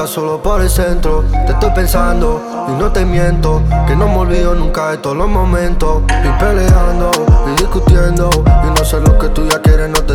solo por el centro. Te estoy pensando y no te miento, que no me olvido nunca de todos los momentos. Y peleando y discutiendo, y no sé lo que tú ya quieres, no te